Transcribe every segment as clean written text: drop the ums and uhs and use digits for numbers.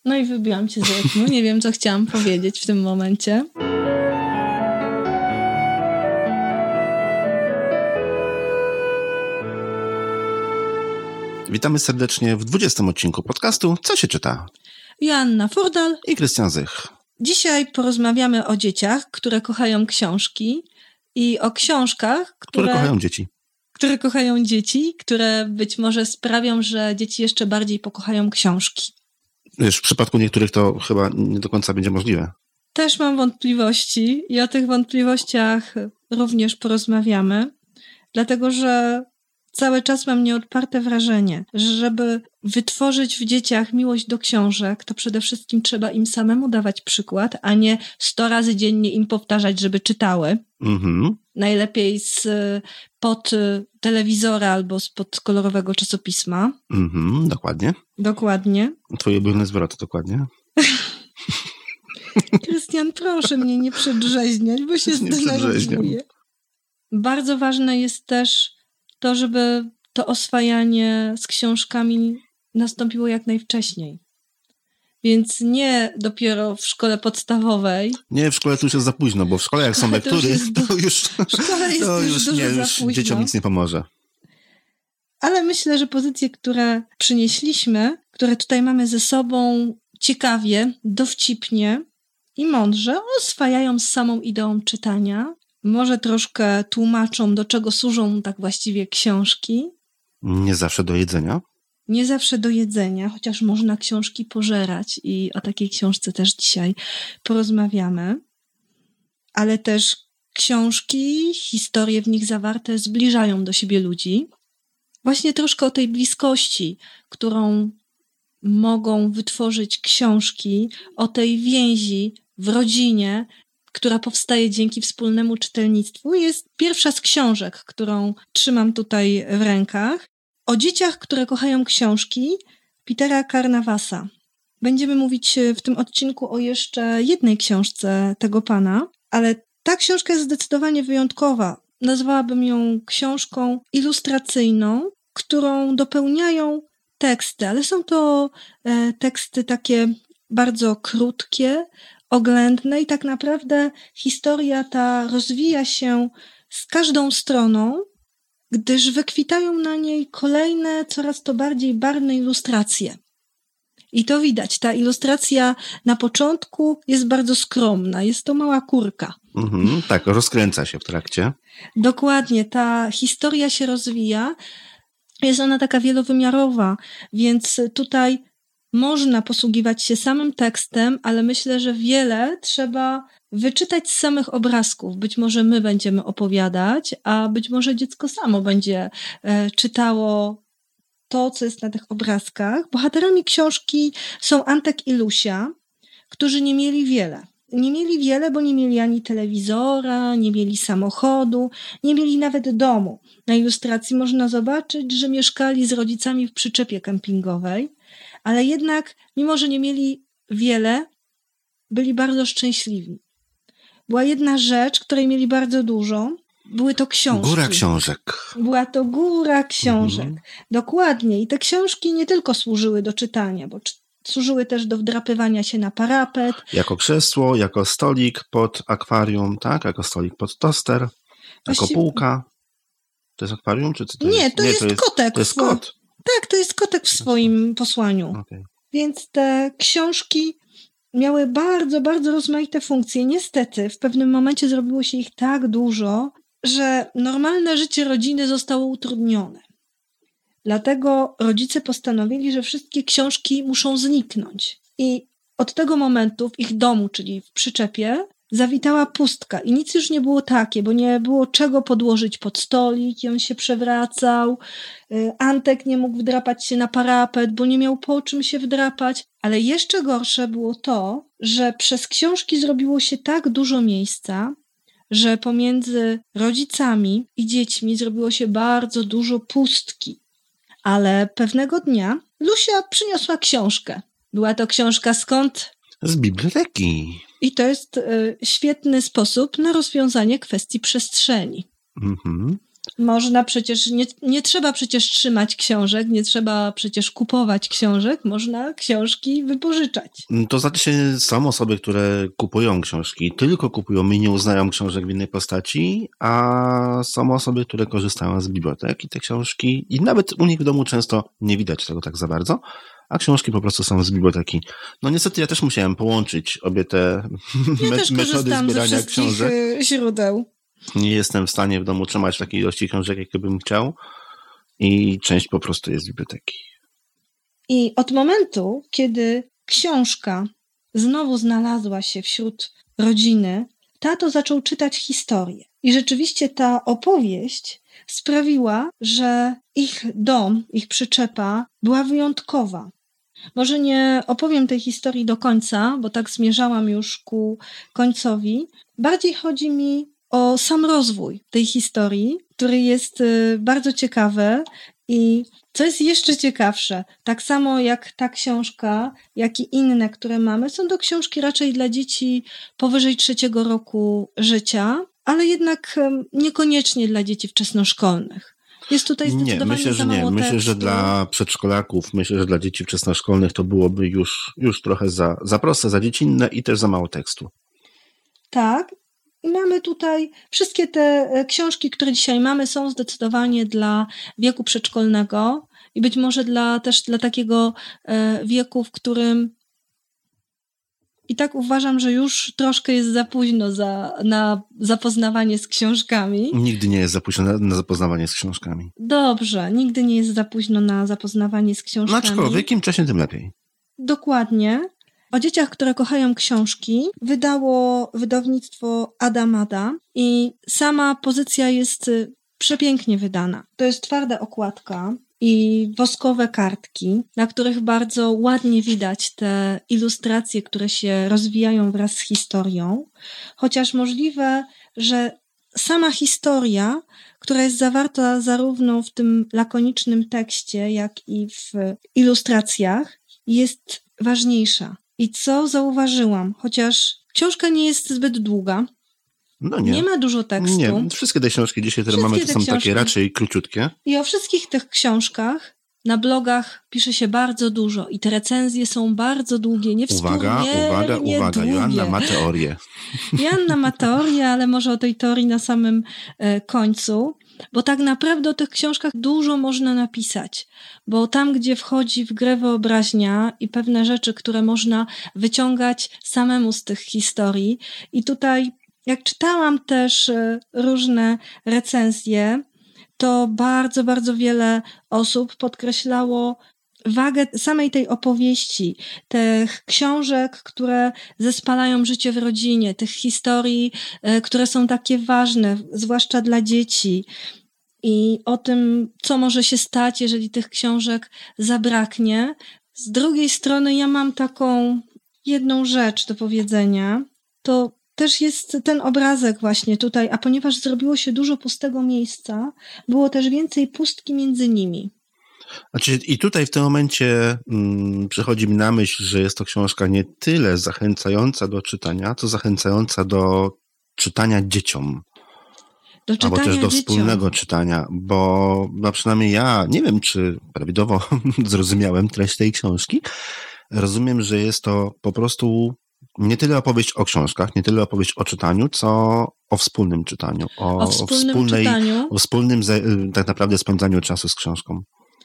No i wybiłam cię z rytmu. Nie wiem, co chciałam powiedzieć w tym momencie. Witamy serdecznie w 20. odcinku podcastu Co się czyta? Joanna Furdal I Krystian Zych. Dzisiaj porozmawiamy o dzieciach, które kochają książki i o książkach, które kochają dzieci. Które kochają dzieci, które być może sprawią, że dzieci jeszcze bardziej pokochają książki. Wiesz, w przypadku niektórych to chyba nie do końca będzie możliwe. Też mam wątpliwości i o tych wątpliwościach również porozmawiamy, dlatego że cały czas mam nieodparte wrażenie, że żeby wytworzyć w dzieciach miłość do książek, to przede wszystkim trzeba im samemu dawać przykład, a nie 100 razy dziennie im powtarzać, żeby czytały. Najlepiej spod telewizora albo spod kolorowego czasopisma. Dokładnie. Dokładnie. Twoje ulubione zwroty, dokładnie. Krystian, proszę mnie nie przedrzeźniać, bo się zdenerwuję. Bardzo ważne jest też to, żeby to oswajanie z książkami nastąpiło jak najwcześniej. Więc nie dopiero w szkole podstawowej. Nie, w szkole to już jest za późno, bo w szkole jak są lektury, to już dzieciom nic nie pomoże. Ale myślę, że pozycje, które przynieśliśmy, które tutaj mamy ze sobą ciekawie, dowcipnie i mądrze, oswajają z samą ideą czytania. Może troszkę tłumaczą, do czego służą tak właściwie książki. Nie zawsze do jedzenia. Nie zawsze do jedzenia, chociaż można książki pożerać i o takiej książce też dzisiaj porozmawiamy. Ale też książki, historie w nich zawarte zbliżają do siebie ludzi. Właśnie troszkę o tej bliskości, którą mogą wytworzyć książki, o tej więzi w rodzinie, która powstaje dzięki wspólnemu czytelnictwu. Jest pierwsza z książek, którą trzymam tutaj w rękach. O dzieciach, które kochają książki, Petera Carnavasa. Będziemy mówić w tym odcinku o jeszcze jednej książce tego pana, ale ta książka jest zdecydowanie wyjątkowa. Nazwałabym ją książką ilustracyjną, którą dopełniają teksty, ale są to teksty takie bardzo krótkie, oględne i tak naprawdę historia ta rozwija się z każdą stroną, gdyż wykwitają na niej kolejne, coraz to bardziej barwne ilustracje. I to widać, ta ilustracja na początku jest bardzo skromna, jest to mała kurka. Tak, rozkręca się w trakcie. Dokładnie, ta historia się rozwija, jest ona taka wielowymiarowa, więc tutaj można posługiwać się samym tekstem, ale myślę, że wiele trzeba wyczytać z samych obrazków. Być może my będziemy opowiadać, a być może dziecko samo będzie czytało to, co jest na tych obrazkach. Bohaterami książki są Antek i Lusia, którzy nie mieli wiele. Nie mieli wiele, bo nie mieli ani telewizora, nie mieli samochodu, nie mieli nawet domu. Na ilustracji można zobaczyć, że mieszkali z rodzicami w przyczepie kempingowej, ale jednak, mimo że nie mieli wiele, byli bardzo szczęśliwi. Była jedna rzecz, której mieli bardzo dużo, były to książki. Góra książek. Była to góra książek. Dokładnie. I te książki nie tylko służyły do czytania, bo służyły też do wdrapywania się na parapet. Jako krzesło, jako stolik pod akwarium, tak? Jako stolik pod toster, jako półka. To jest akwarium? Czy co to nie, jest? To jest kotek. To jest kot. Tak, to jest kotek w swoim posłaniu. Okay. Więc te książki miały bardzo, bardzo rozmaite funkcje. Niestety w pewnym momencie zrobiło się ich tak dużo, że normalne życie rodziny zostało utrudnione. Dlatego rodzice postanowili, że wszystkie książki muszą zniknąć. I od tego momentu w ich domu, czyli w przyczepie, zawitała pustka i nic już nie było takie, bo nie było czego podłożyć pod stolik i on się przewracał. Antek nie mógł wdrapać się na parapet, bo nie miał po czym się wdrapać. Ale jeszcze gorsze było to, że przez książki zrobiło się tak dużo miejsca, że pomiędzy rodzicami i dziećmi zrobiło się bardzo dużo pustki. Ale pewnego dnia Lusia przyniosła książkę. Była to książka skąd? Z biblioteki. I to jest świetny sposób na rozwiązanie kwestii przestrzeni. Można przecież, nie trzeba przecież trzymać książek, nie trzeba przecież kupować książek, można książki wypożyczać. To znaczy są osoby, które kupują książki, tylko kupują i nie uznają książek w innej postaci, a są osoby, które korzystają z bibliotek i te książki, i nawet u nich w domu często nie widać tego tak za bardzo, a książki po prostu są z biblioteki. No niestety ja też musiałem połączyć obie te metody zbierania książek. Źródeł. Nie jestem w stanie w domu trzymać takiej ilości książek, jakie bym chciał, i część po prostu jest z biblioteki. I od momentu, kiedy książka znowu znalazła się wśród rodziny, tato zaczął czytać historię. I rzeczywiście ta opowieść sprawiła, że ich dom, ich przyczepa była wyjątkowa. Może nie opowiem tej historii do końca, bo tak zmierzałam już ku końcowi. Bardziej chodzi mi o sam rozwój tej historii, który jest bardzo ciekawy i co jest jeszcze ciekawsze, tak samo jak ta książka, jak i inne, które mamy, są to książki raczej dla dzieci powyżej 3 roku życia, ale jednak niekoniecznie dla dzieci wczesnoszkolnych. Jest tutaj zdecydowanie myślę, że nie. Myślę, że dla przedszkolaków, myślę, że dla dzieci wczesnoszkolnych to byłoby już trochę za proste, za dziecinne i też za mało tekstu. Tak. I mamy tutaj wszystkie te książki, które dzisiaj mamy, są zdecydowanie dla wieku przedszkolnego i być może też dla takiego wieku, w którym i tak uważam, że już troszkę jest za późno na zapoznawanie z książkami. Nigdy nie jest za późno na zapoznawanie z książkami. Dobrze, nigdy nie jest za późno na zapoznawanie z książkami. Aczkolwiek im wcześniej, tym lepiej. Dokładnie. O dzieciach, które kochają książki, wydało wydawnictwo Adamada i sama pozycja jest przepięknie wydana. To jest twarda okładka i woskowe kartki, na których bardzo ładnie widać te ilustracje, które się rozwijają wraz z historią, chociaż możliwe, że sama historia, która jest zawarta zarówno w tym lakonicznym tekście, jak i w ilustracjach, jest ważniejsza. I co zauważyłam, chociaż książka nie jest zbyt długa, no nie ma dużo tekstu. Nie, wszystkie te książki dzisiaj, które mamy, to są takie raczej króciutkie. I o wszystkich tych książkach na blogach pisze się bardzo dużo i te recenzje są bardzo długie, Uwaga, długie. Joanna ma teorię. Joanna ma teorię, ale może o tej teorii na samym końcu, bo tak naprawdę o tych książkach dużo można napisać, bo tam, gdzie wchodzi w grę wyobraźnia i pewne rzeczy, które można wyciągać samemu z tych historii i tutaj jak czytałam też różne recenzje, to bardzo, bardzo wiele osób podkreślało wagę samej tej opowieści, tych książek, które zespalają życie w rodzinie, tych historii, które są takie ważne, zwłaszcza dla dzieci i o tym, co może się stać, jeżeli tych książek zabraknie. Z drugiej strony ja mam taką jedną rzecz do powiedzenia, to też jest ten obrazek właśnie tutaj, a ponieważ zrobiło się dużo pustego miejsca, było też więcej pustki między nimi. Znaczy, i tutaj w tym momencie przychodzi mi na myśl, że jest to książka nie tyle zachęcająca do czytania, co zachęcająca do czytania dzieciom. Albo też do wspólnego czytania, bo przynajmniej ja nie wiem, czy prawidłowo zrozumiałem treść tej książki. Rozumiem, że jest to po prostu nie tyle opowieść o książkach, nie tyle opowieść o czytaniu, co o wspólnym czytaniu. O wspólnym tak naprawdę spędzaniu czasu z książką.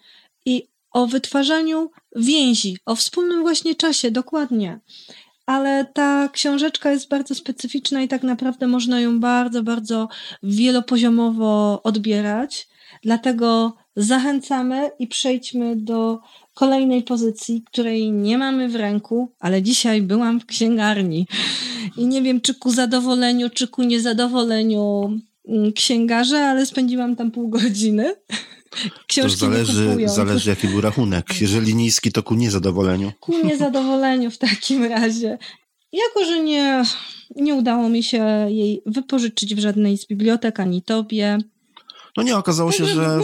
I o wytwarzaniu więzi, o wspólnym właśnie czasie, dokładnie. Ale ta książeczka jest bardzo specyficzna i tak naprawdę można ją bardzo, bardzo wielopoziomowo odbierać. Dlatego zachęcamy i przejdźmy do kolejnej pozycji, której nie mamy w ręku, ale dzisiaj byłam w księgarni i nie wiem, czy ku zadowoleniu, czy ku niezadowoleniu księgarza, ale spędziłam tam pół godziny. Książki to zależy jaki był rachunek. Jeżeli niski, to ku niezadowoleniu. Ku niezadowoleniu w takim razie. Jako, że nie udało mi się jej wypożyczyć w żadnej z bibliotek, ani tobie. No nie, okazało się, że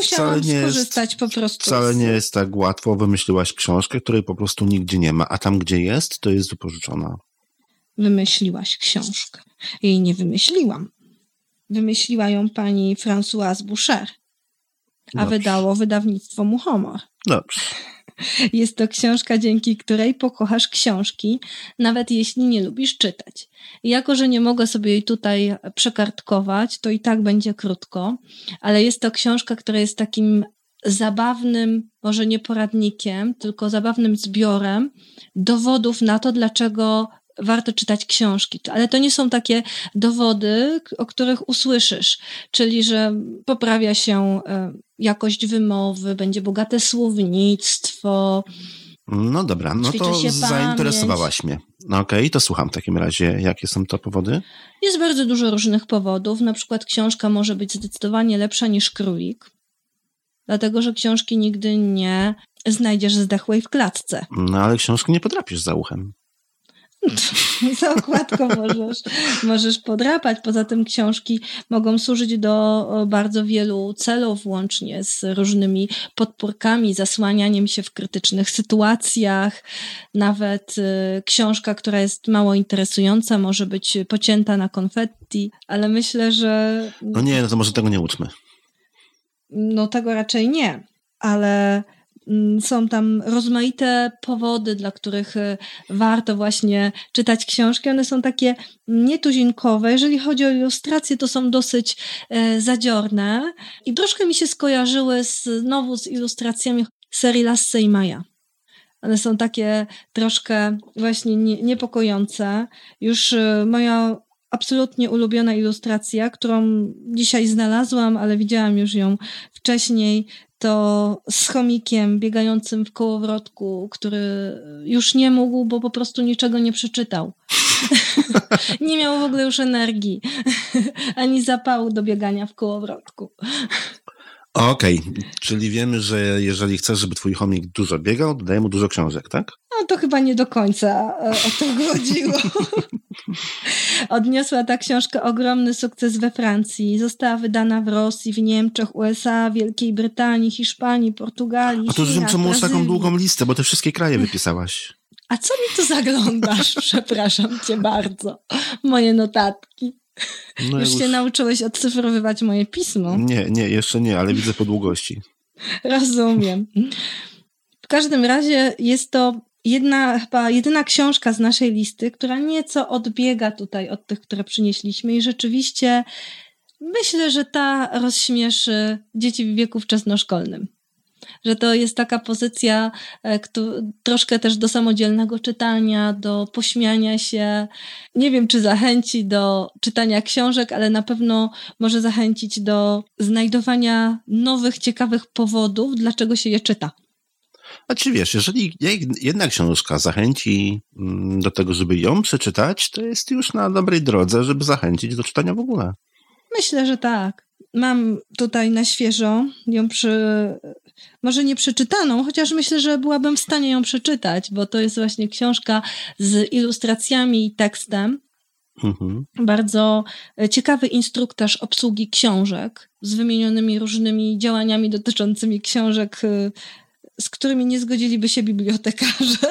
wcale nie jest tak łatwo. Wymyśliłaś książkę, której po prostu nigdzie nie ma, a tam, gdzie jest, to jest wypożyczona. Wymyśliłaś książkę. Jej nie wymyśliłam. Wymyśliła ją pani Françoise Boucher, a wydało wydawnictwo Muchomor. Dobrze. Jest to książka, dzięki której pokochasz książki, nawet jeśli nie lubisz czytać. I jako, że nie mogę sobie jej tutaj przekartkować, to i tak będzie krótko, ale jest to książka, która jest takim zabawnym, może nie poradnikiem, tylko zabawnym zbiorem dowodów na to, dlaczego warto czytać książki. Ale to nie są takie dowody, o których usłyszysz, czyli że poprawia się jakość wymowy, będzie bogate słownictwo. No dobra, no to zainteresowałaś mnie. No okej, to słucham w takim razie. Jakie są to powody? Jest bardzo dużo różnych powodów. Na przykład książka może być zdecydowanie lepsza niż królik, dlatego że książki nigdy nie znajdziesz zdechłej w klatce. No ale książki nie podrapisz za uchem. Za okładką możesz podrapać. Poza tym książki mogą służyć do bardzo wielu celów, łącznie z różnymi podpórkami, zasłanianiem się w krytycznych sytuacjach. Nawet książka, która jest mało interesująca, może być pocięta na konfetti, ale myślę, że... No nie, no to może tego nie uczmy. No tego raczej nie, ale... Są tam rozmaite powody, dla których warto właśnie czytać książki. One są takie nietuzinkowe. Jeżeli chodzi o ilustracje, to są dosyć zadziorne i troszkę mi się skojarzyły znowu z ilustracjami serii Lasse i Maja. One są takie troszkę właśnie niepokojące. Już moja absolutnie ulubiona ilustracja, którą dzisiaj znalazłam, ale widziałam już ją wcześniej, to z chomikiem biegającym w kołowrotku, który już nie mógł, bo po prostu niczego nie przeczytał. Nie miał w ogóle już energii, ani zapału do biegania w kołowrotku. Okej, czyli wiemy, że jeżeli chcesz, żeby twój chomik dużo biegał, to daj mu dużo książek, tak? No to chyba nie do końca o to chodziło. Odniosła ta książka ogromny sukces we Francji. Została wydana w Rosji, w Niemczech, USA, Wielkiej Brytanii, Hiszpanii, Portugalii, A to Chinach, czemu masz taką Brazylii. długą listę, bo te wszystkie kraje wypisałaś. A co mi tu zaglądasz? Przepraszam cię bardzo. Moje notatki. No już się nauczyłeś odcyfrowywać moje pismo? Nie, jeszcze nie, ale widzę po długości. Rozumiem. W każdym razie jest to chyba jedyna książka z naszej listy, która nieco odbiega tutaj od tych, które przynieśliśmy i rzeczywiście myślę, że ta rozśmieszy dzieci w wieku wczesnoszkolnym. Że to jest taka pozycja troszkę też do samodzielnego czytania, do pośmiania się. Nie wiem, czy zachęci do czytania książek, ale na pewno może zachęcić do znajdowania nowych, ciekawych powodów, dlaczego się je czyta. A czy wiesz, jeżeli jedna książka zachęci do tego, żeby ją przeczytać, to jest już na dobrej drodze, żeby zachęcić do czytania w ogóle. Myślę, że tak. Mam tutaj na świeżo ją może nie przeczytaną, chociaż myślę, że byłabym w stanie ją przeczytać, bo to jest właśnie książka z ilustracjami i tekstem. Mhm. Bardzo ciekawy instruktaż obsługi książek z wymienionymi różnymi działaniami dotyczącymi książek, z którymi nie zgodziliby się bibliotekarze.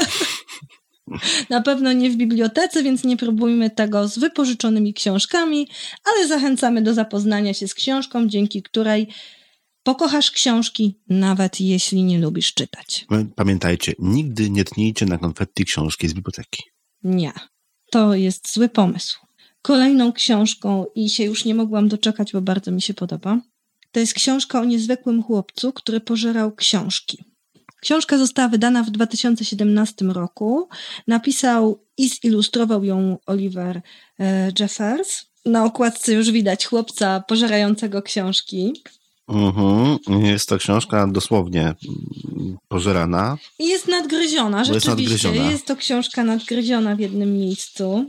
Na pewno nie w bibliotece, więc nie próbujmy tego z wypożyczonymi książkami, ale zachęcamy do zapoznania się z książką, dzięki której pokochasz książki, nawet jeśli nie lubisz czytać. Pamiętajcie, nigdy nie tnijcie na konfetti książki z biblioteki. Nie, to jest zły pomysł. Kolejną książką, i się już nie mogłam doczekać, bo bardzo mi się podoba, to jest książka o niezwykłym chłopcu, który pożerał książki. Książka została wydana w 2017 roku. Napisał i zilustrował ją Oliver Jeffers. Na okładce już widać chłopca pożerającego książki. Jest to książka dosłownie pożerana. I jest nadgryziona, rzeczywiście. Jest to książka nadgryziona w jednym miejscu.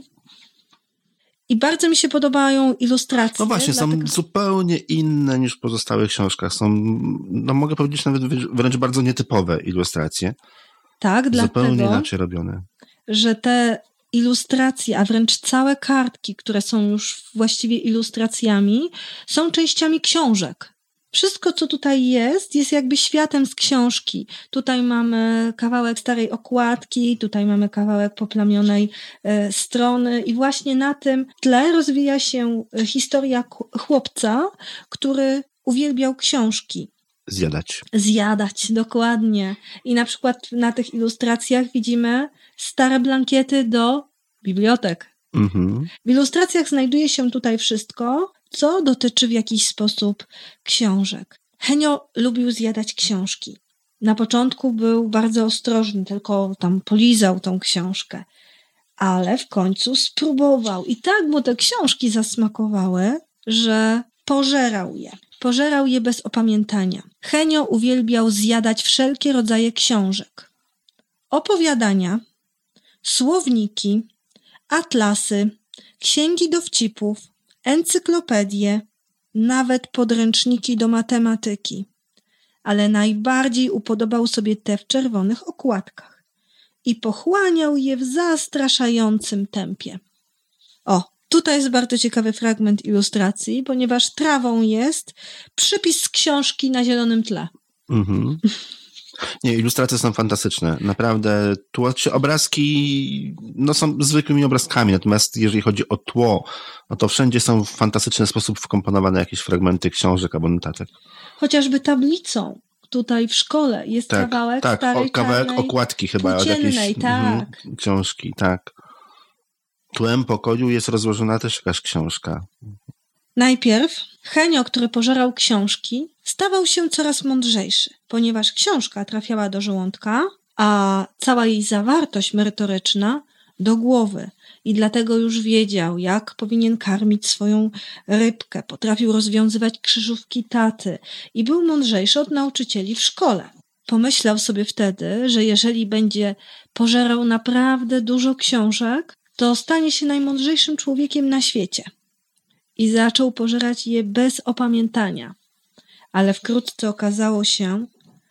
I bardzo mi się podobają ilustracje. No właśnie, są zupełnie inne niż w pozostałych książkach. Są, no mogę powiedzieć, nawet wręcz bardzo nietypowe ilustracje. Tak, zupełnie inaczej robione. Że te ilustracje, a wręcz całe kartki, które są już właściwie ilustracjami, są częściami książek. Wszystko, co tutaj jest jakby światem z książki. Tutaj mamy kawałek starej okładki, tutaj mamy kawałek poplamionej strony i właśnie na tym tle rozwija się historia chłopca, który uwielbiał książki. Zjadać, dokładnie. I na przykład na tych ilustracjach widzimy stare blankiety do bibliotek. W ilustracjach znajduje się tutaj wszystko, co dotyczy w jakiś sposób książek. Henio lubił zjadać książki. Na początku był bardzo ostrożny, tylko tam polizał tą książkę. Ale w końcu spróbował. I tak mu te książki zasmakowały, że pożerał je. Pożerał je bez opamiętania. Henio uwielbiał zjadać wszelkie rodzaje książek. Opowiadania, słowniki, atlasy, księgi dowcipów, encyklopedie, nawet podręczniki do matematyki. Ale najbardziej upodobał sobie te w czerwonych okładkach i pochłaniał je w zastraszającym tempie. Tutaj jest bardzo ciekawy fragment ilustracji, ponieważ trawą jest przypis z książki na zielonym tle. Nie, ilustracje są fantastyczne. Naprawdę, obrazki są zwykłymi obrazkami, natomiast jeżeli chodzi o tło, to wszędzie są w fantastyczny sposób wkomponowane jakieś fragmenty książek albo notatek. Chociażby tablicą. Tutaj w szkole jest kawałek starej kawałek okładki chyba od jakiejś książki, tak. Tłem pokoju jest rozłożona też jakaś książka. Najpierw Henio, który pożerał książki, stawał się coraz mądrzejszy, ponieważ książka trafiała do żołądka, a cała jej zawartość merytoryczna do głowy. I dlatego już wiedział, jak powinien karmić swoją rybkę. Potrafił rozwiązywać krzyżówki taty i był mądrzejszy od nauczycieli w szkole. Pomyślał sobie wtedy, że jeżeli będzie pożerał naprawdę dużo książek, to stanie się najmądrzejszym człowiekiem na świecie. I zaczął pożerać je bez opamiętania. Ale wkrótce okazało się,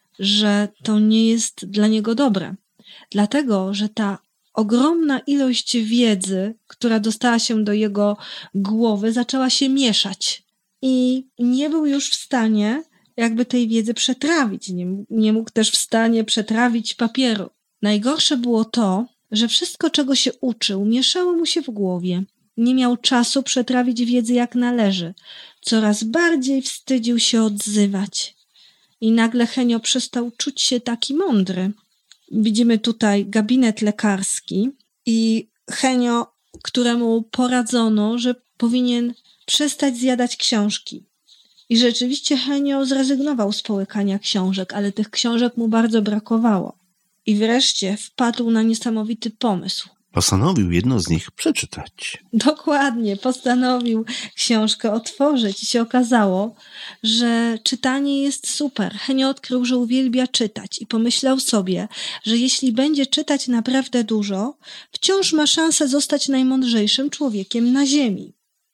że to nie jest dla niego dobre. Dlatego, że ta ogromna ilość wiedzy, która dostała się do jego głowy, zaczęła się mieszać. I nie był już w stanie jakby tej wiedzy przetrawić. Nie mógł też w stanie przetrawić papieru. Najgorsze było to, że wszystko, czego się uczył, mieszało mu się w głowie. Nie miał czasu przetrawić wiedzy jak należy. Coraz bardziej wstydził się odzywać. I nagle Henio przestał czuć się taki mądry. Widzimy tutaj gabinet lekarski i Henio, któremu poradzono, że powinien przestać zjadać książki. I rzeczywiście Henio zrezygnował z połykania książek, ale tych książek mu bardzo brakowało. I wreszcie wpadł na niesamowity pomysł. Postanowił jedną z nich przeczytać. Dokładnie, postanowił książkę otworzyć i się okazało, że czytanie jest super. Henio odkrył, że uwielbia czytać i pomyślał sobie, że jeśli będzie czytać naprawdę dużo, wciąż ma szansę zostać najmądrzejszym człowiekiem na ziemi.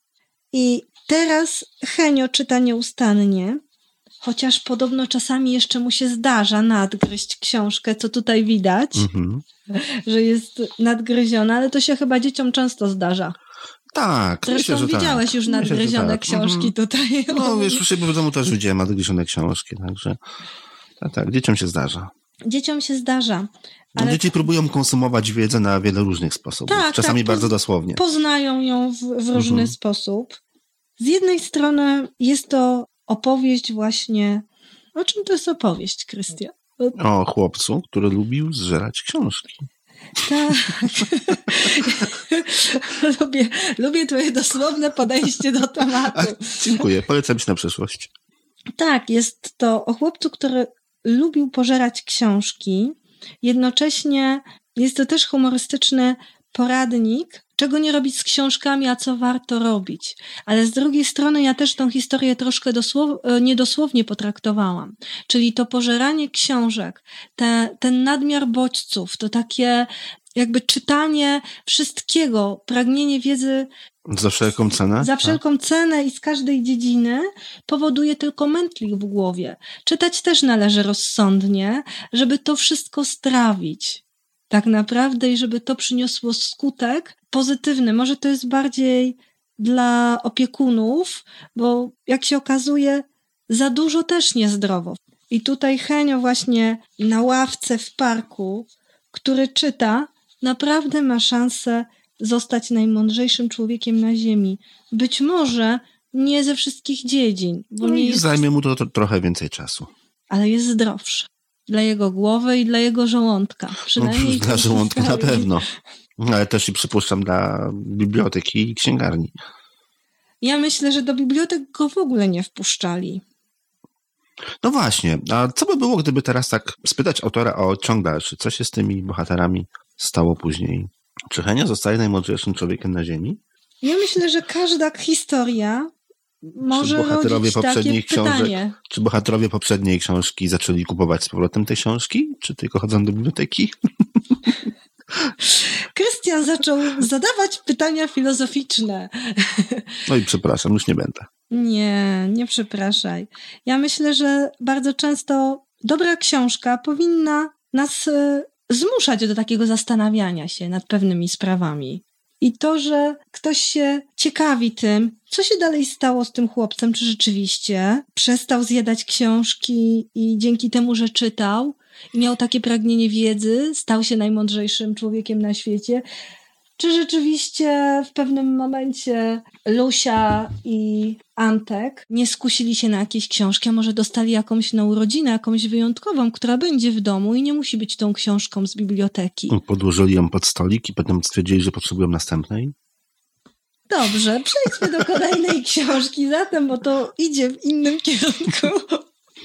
I teraz Henio czyta nieustannie, chociaż podobno czasami jeszcze mu się zdarza nadgryźć książkę, co tutaj widać, że jest nadgryziona, ale to się chyba dzieciom często zdarza. Tak, zresztą myślę, że widziałeś już nadgryzione książki tutaj. No wiesz, u siebie w domu też widziałem nadgryzione książki, także tak, dzieciom się zdarza. Dzieciom się zdarza. Ale... Dzieci próbują konsumować wiedzę na wiele różnych sposobów, czasami bardzo dosłownie. Poznają ją w różny sposób. Z jednej strony jest to opowieść właśnie... O czym to jest opowieść, Krystian? O chłopcu, który lubił zżerać książki. Tak. lubię twoje dosłowne podejście do tematu. Dziękuję, polecam ci na przyszłość. Tak, jest to o chłopcu, który lubił pożerać książki. Jednocześnie jest to też humorystyczny poradnik, czego nie robić z książkami, a co warto robić. Ale z drugiej strony ja też tą historię troszkę niedosłownie potraktowałam. Czyli to pożeranie książek, ten nadmiar bodźców, to takie jakby czytanie wszystkiego, pragnienie wiedzy za wszelką cenę? Za wszelką cenę i z każdej dziedziny powoduje tylko mętlik w głowie. Czytać też należy rozsądnie, żeby to wszystko strawić. Tak naprawdę i żeby to przyniosło skutek pozytywny. Może to jest bardziej dla opiekunów, bo jak się okazuje, za dużo też niezdrowo. I tutaj Henio właśnie na ławce w parku, który czyta, naprawdę ma szansę zostać najmądrzejszym człowiekiem na ziemi. Być może nie ze wszystkich dziedzin. Bo No nie i jest... zajmie mu to trochę więcej czasu. Ale jest zdrowszy. Dla jego głowy i dla jego żołądka. Przynajmniej dla żołądka na pewno. Ale też i przypuszczam dla biblioteki i księgarni. Ja myślę, że do bibliotek go w ogóle nie wpuszczali. No właśnie, a co by było, gdyby teraz tak spytać autora o ciąg dalszy? Co się z tymi bohaterami stało później? Czy Henio zostaje najmądrzejszym człowiekiem na ziemi? Ja myślę, że każda historia może rodzić takie pytanie. Czy bohaterowie poprzedniej książki zaczęli kupować z powrotem te książki? Czy tylko chodzą do biblioteki? Krystian zaczął zadawać pytania filozoficzne. No i przepraszam, już nie będę. Nie przepraszaj. Ja myślę, że bardzo często dobra książka powinna nas zmuszać do takiego zastanawiania się nad pewnymi sprawami. I to, że ktoś się ciekawi tym, co się dalej stało z tym chłopcem, czy rzeczywiście przestał zjadać książki i dzięki temu, że czytał i miał takie pragnienie wiedzy, stał się najmądrzejszym człowiekiem na świecie, czy rzeczywiście w pewnym momencie Lusia i Antek nie skusili się na jakieś książki, a może dostali jakąś na urodzinę, jakąś wyjątkową, która będzie w domu i nie musi być tą książką z biblioteki. Podłożyli ją pod stolik i potem stwierdzili, że potrzebują następnej? Dobrze, przejdźmy do kolejnej książki zatem, bo to idzie w innym kierunku.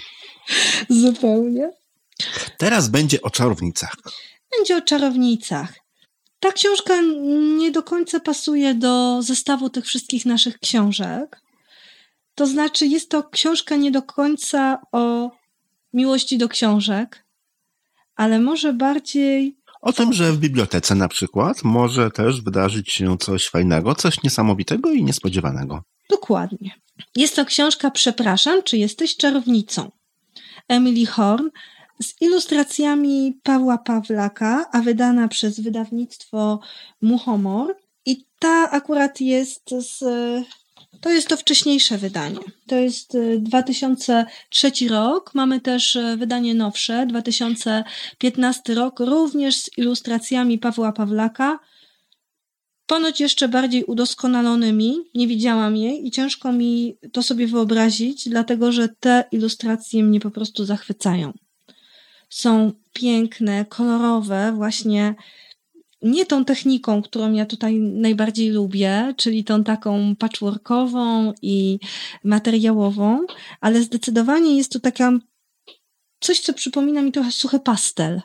Zupełnie. Teraz będzie o czarownicach. Będzie o czarownicach. Ta książka nie do końca pasuje do zestawu tych wszystkich naszych książek. To znaczy, jest to książka nie do końca o miłości do książek, ale może bardziej... O tym, że w bibliotece na przykład może też wydarzyć się coś fajnego, coś niesamowitego i niespodziewanego. Dokładnie. Jest to książka Przepraszam, czy jesteś czarownicą? Emily Horn z ilustracjami Pawła Pawlaka, a wydana przez wydawnictwo Muchomor. I ta akurat jest to jest to wcześniejsze wydanie. To jest 2003 rok. Mamy też wydanie nowsze, 2015 rok, również z ilustracjami Pawła Pawlaka. Ponoć jeszcze bardziej udoskonalonymi. Nie widziałam jej i ciężko mi to sobie wyobrazić, dlatego że te ilustracje mnie po prostu zachwycają. Są piękne, kolorowe, właśnie nie tą techniką, którą ja tutaj najbardziej lubię, czyli tą taką patchworkową i materiałową, ale zdecydowanie jest to taka coś, co przypomina mi trochę suchy pastel.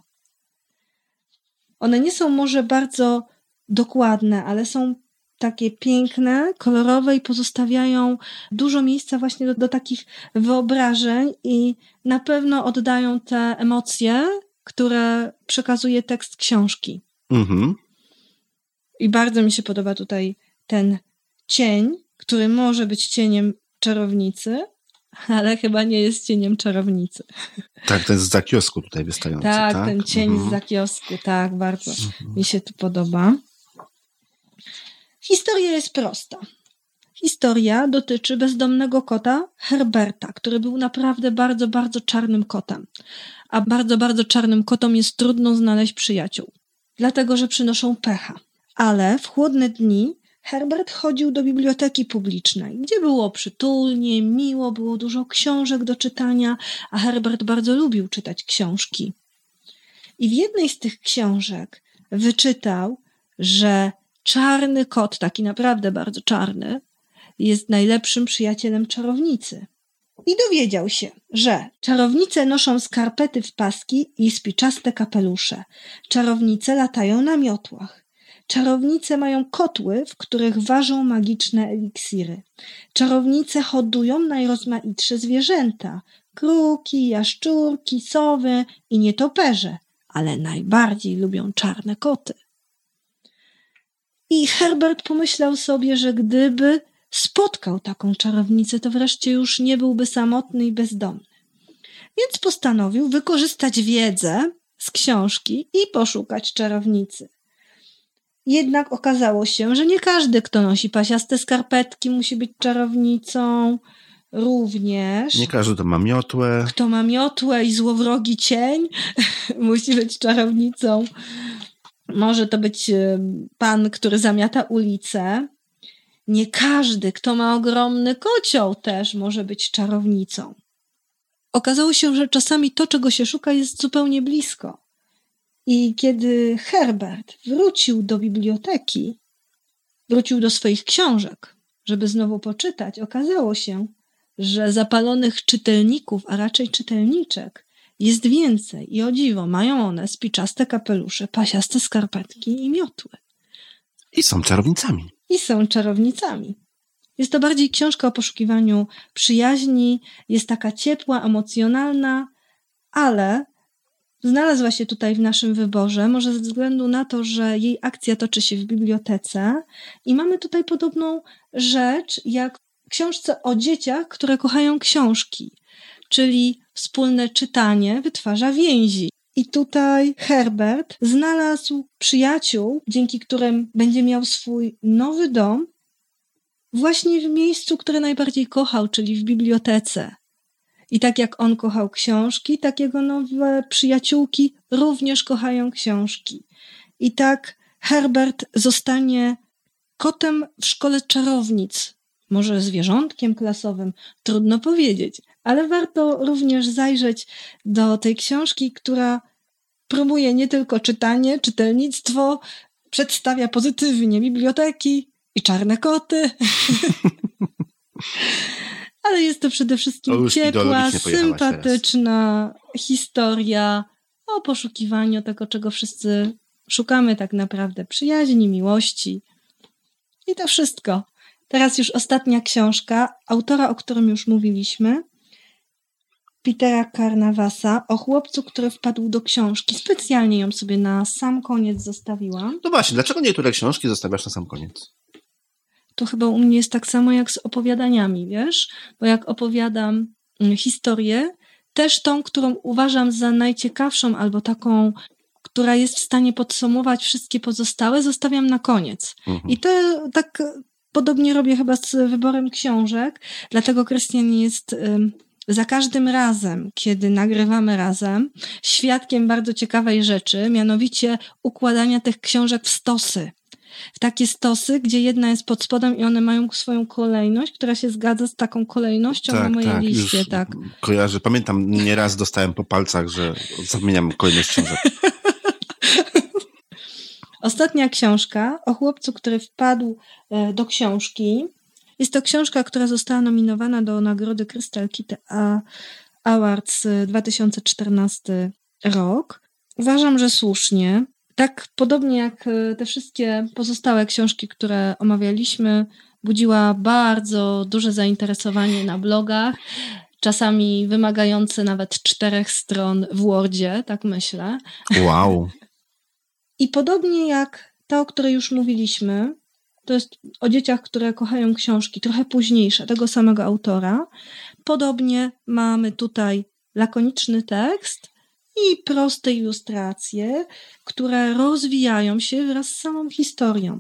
One nie są może bardzo dokładne, ale są takie piękne, kolorowe i pozostawiają dużo miejsca właśnie do takich wyobrażeń i na pewno oddają te emocje, które przekazuje tekst książki. Mhm. I bardzo mi się podoba tutaj ten cień, który może być cieniem czarownicy, ale chyba nie jest cieniem czarownicy. Tak, ten zza kiosku tutaj wystający. Tak, ten cień zza kiosku, tak, bardzo mi się to podoba. Historia jest prosta. Historia dotyczy bezdomnego kota Herberta, który był naprawdę bardzo, bardzo czarnym kotem. A bardzo, bardzo czarnym kotom jest trudno znaleźć przyjaciół, dlatego że przynoszą pecha. Ale w chłodne dni Herbert chodził do biblioteki publicznej, gdzie było przytulnie, miło, było dużo książek do czytania, a Herbert bardzo lubił czytać książki. I w jednej z tych książek wyczytał, że czarny kot, taki naprawdę bardzo czarny, jest najlepszym przyjacielem czarownicy. I dowiedział się, że czarownice noszą skarpety w paski i spiczaste kapelusze. Czarownice latają na miotłach. Czarownice mają kotły, w których ważą magiczne eliksiry. Czarownice hodują najrozmaitsze zwierzęta. Kruki, jaszczurki, sowy i nietoperze, ale najbardziej lubią czarne koty. I Herbert pomyślał sobie, że gdyby spotkał taką czarownicę, to wreszcie już nie byłby samotny i bezdomny. Więc postanowił wykorzystać wiedzę z książki i poszukać czarownicy. Jednak okazało się, że nie każdy, kto nosi pasiaste skarpetki, musi być czarownicą. również. Nie każdy ma miotłę. Kto ma miotłę i złowrogi cień, musi być czarownicą. Może to być pan, który zamiata ulicę. Nie każdy, kto ma ogromny kocioł, też może być czarownicą. Okazało się, że czasami to, czego się szuka, jest zupełnie blisko. I kiedy Herbert wrócił do biblioteki, wrócił do swoich książek, żeby znowu poczytać, okazało się, że zapalonych czytelników, a raczej czytelniczek, jest więcej. I o dziwo, mają one spiczaste kapelusze, pasiaste skarpetki i miotły. I są czarownicami. I są czarownicami. Jest to bardziej książka o poszukiwaniu przyjaźni, jest taka ciepła, emocjonalna, ale znalazła się tutaj w naszym wyborze, może ze względu na to, że jej akcja toczy się w bibliotece i mamy tutaj podobną rzecz jak w książce o dzieciach, które kochają książki, czyli wspólne czytanie wytwarza więzi. I tutaj Herbert znalazł przyjaciół, dzięki którym będzie miał swój nowy dom właśnie w miejscu, które najbardziej kochał, czyli w bibliotece. I tak jak on kochał książki, tak jego nowe przyjaciółki również kochają książki. I tak Herbert zostanie kotem w szkole czarownic. Może zwierzątkiem klasowym, trudno powiedzieć, ale warto również zajrzeć do tej książki, która próbuje nie tylko czytanie, czytelnictwo, przedstawia pozytywnie biblioteki i czarne koty. Ale jest to przede wszystkim ciepła, sympatyczna historia o poszukiwaniu tego, czego wszyscy szukamy tak naprawdę. Przyjaźni, miłości. I to wszystko. Teraz już ostatnia książka, autora, o którym już mówiliśmy, Petera Carnavasa, o chłopcu, który wpadł do książki. Specjalnie ją sobie na sam koniec zostawiłam. No właśnie, dlaczego niektóre książki zostawiasz na sam koniec? To chyba u mnie jest tak samo jak z opowiadaniami, wiesz? Bo jak opowiadam historię, też tą, którą uważam za najciekawszą albo taką, która jest w stanie podsumować wszystkie pozostałe, zostawiam na koniec. I to tak podobnie robię chyba z wyborem książek, dlatego Krystian jest za każdym razem, kiedy nagrywamy razem, świadkiem bardzo ciekawej rzeczy, mianowicie układania tych książek w stosy. W takie stosy, gdzie jedna jest pod spodem i one mają swoją kolejność, która się zgadza z taką kolejnością na mojej liście. Już tak, kojarzę. Pamiętam, nieraz dostałem po palcach, że zamieniam kolejność książek. Ostatnia książka o chłopcu, który wpadł do książki. Jest to książka, która została nominowana do nagrody Crystal Key Awards 2014 rok. Uważam, że słusznie. Tak podobnie jak te wszystkie pozostałe książki, które omawialiśmy, budziła bardzo duże zainteresowanie na blogach, czasami wymagające nawet 4 stron w Wordzie, tak myślę. Wow. I podobnie jak ta, o której już mówiliśmy, to jest o dzieciach, które kochają książki, trochę późniejsza, tego samego autora. Podobnie mamy tutaj lakoniczny tekst i proste ilustracje, które rozwijają się wraz z samą historią.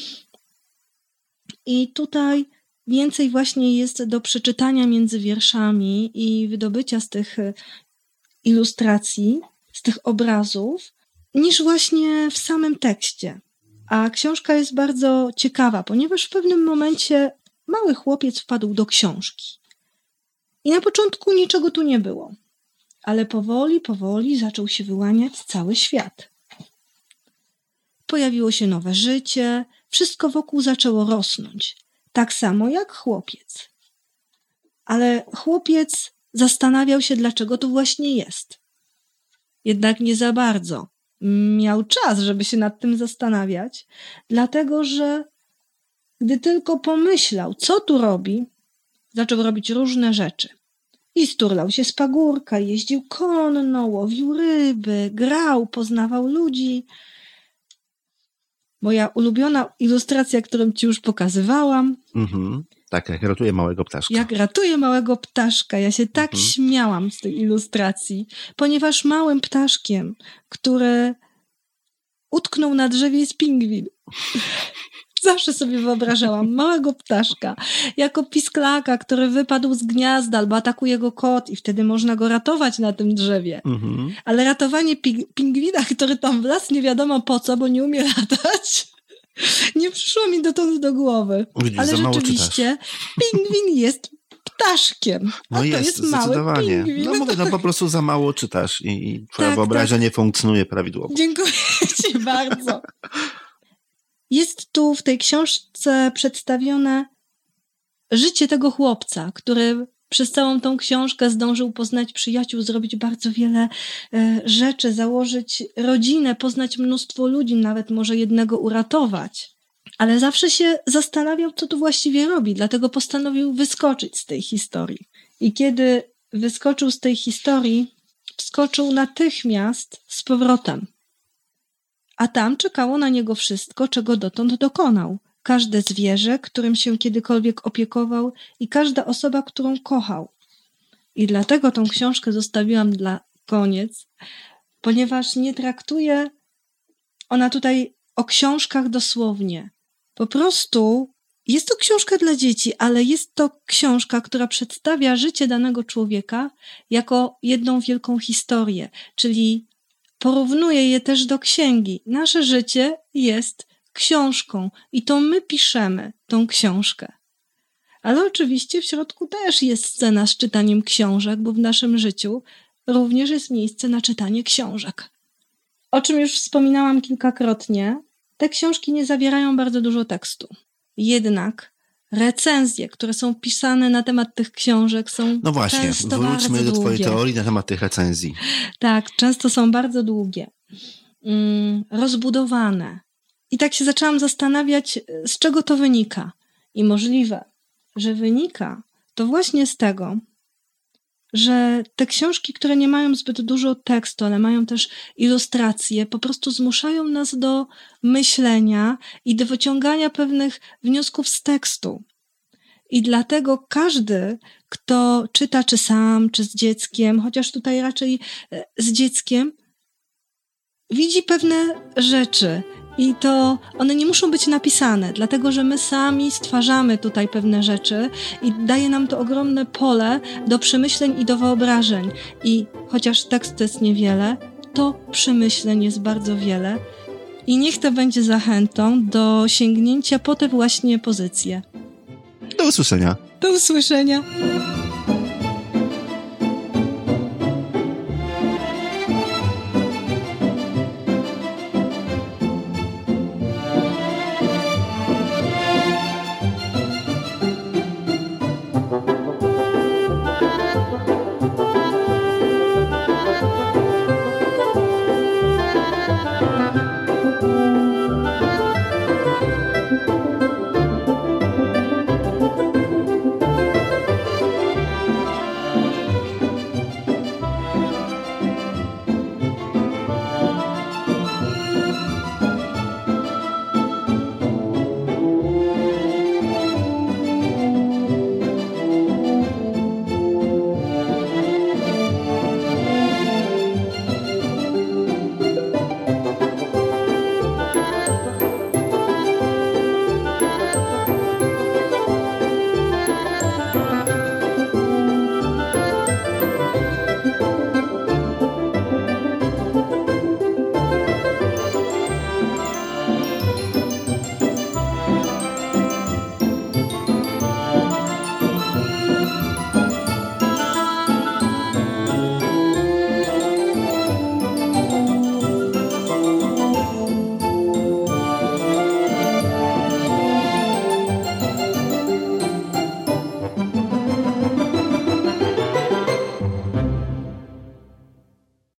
I tutaj więcej właśnie jest do przeczytania między wierszami i wydobycia z tych ilustracji, z tych obrazów, niż właśnie w samym tekście. A książka jest bardzo ciekawa, ponieważ w pewnym momencie mały chłopiec wpadł do książki. I na początku niczego tu nie było. Ale powoli zaczął się wyłaniać cały świat. Pojawiło się nowe życie, wszystko wokół zaczęło rosnąć. Tak samo jak chłopiec. Ale chłopiec zastanawiał się, dlaczego to właśnie jest. Jednak nie za bardzo miał czas, żeby się nad tym zastanawiać, dlatego że gdy tylko pomyślał, co tu robi, zaczął robić różne rzeczy. I sturlał się z pagórka, jeździł konno, łowił ryby, grał, poznawał ludzi. Moja ulubiona ilustracja, którą ci już pokazywałam. Tak, jak ratuje małego ptaszka. Jak ratuje małego ptaszka. Ja się tak śmiałam z tej ilustracji, ponieważ małym ptaszkiem, który utknął na drzewie, jest pingwin. Zawsze sobie wyobrażałam małego ptaszka jako pisklaka, który wypadł z gniazda albo atakuje go kot i wtedy można go ratować na tym drzewie. Ale ratowanie pingwina, który tam wlazł nie wiadomo po co, bo nie umie latać, nie przyszło mi dotąd do głowy. Widzisz, ale rzeczywiście pingwin jest ptaszkiem. No jest mały pingwin. No mówię, po prostu za mało czytasz i twoja wyobraźnia nie funkcjonuje prawidłowo. Dziękuję ci bardzo. Jest tu w tej książce przedstawione życie tego chłopca, który przez całą tą książkę zdążył poznać przyjaciół, zrobić bardzo wiele rzeczy, założyć rodzinę, poznać mnóstwo ludzi, nawet może jednego uratować. Ale zawsze się zastanawiał, co tu właściwie robi, dlatego postanowił wyskoczyć z tej historii. I kiedy wyskoczył z tej historii, wskoczył natychmiast z powrotem. A tam czekało na niego wszystko, czego dotąd dokonał. Każde zwierzę, którym się kiedykolwiek opiekował i każda osoba, którą kochał. I dlatego tą książkę zostawiłam dla koniec, ponieważ nie traktuje ona tutaj o książkach dosłownie. Po prostu jest to książka dla dzieci, ale jest to książka, która przedstawia życie danego człowieka jako jedną wielką historię, czyli porównuje je też do księgi. Nasze życie jest książką i to my piszemy tą książkę. Ale oczywiście w środku też jest scena z czytaniem książek, bo w naszym życiu również jest miejsce na czytanie książek. O czym już wspominałam kilkakrotnie, te książki nie zawierają bardzo dużo tekstu. Jednak recenzje, które są pisane na temat tych książek są No właśnie, często wróćmy bardzo do twojej długie. teorii na temat tych recenzji. Tak, często są bardzo długie, rozbudowane. I tak się zaczęłam zastanawiać, z czego to wynika. I możliwe, że wynika to właśnie z tego, że te książki, które nie mają zbyt dużo tekstu, ale mają też ilustracje, po prostu zmuszają nas do myślenia i do wyciągania pewnych wniosków z tekstu. I dlatego każdy, kto czyta czy sam, czy z dzieckiem, chociaż tutaj raczej z dzieckiem, widzi pewne rzeczy i to one nie muszą być napisane, dlatego że my sami stwarzamy tutaj pewne rzeczy i daje nam to ogromne pole do przemyśleń i do wyobrażeń. I chociaż tekstu jest niewiele, to przemyśleń jest bardzo wiele i niech to będzie zachętą do sięgnięcia po te właśnie pozycje. Do usłyszenia. Do usłyszenia.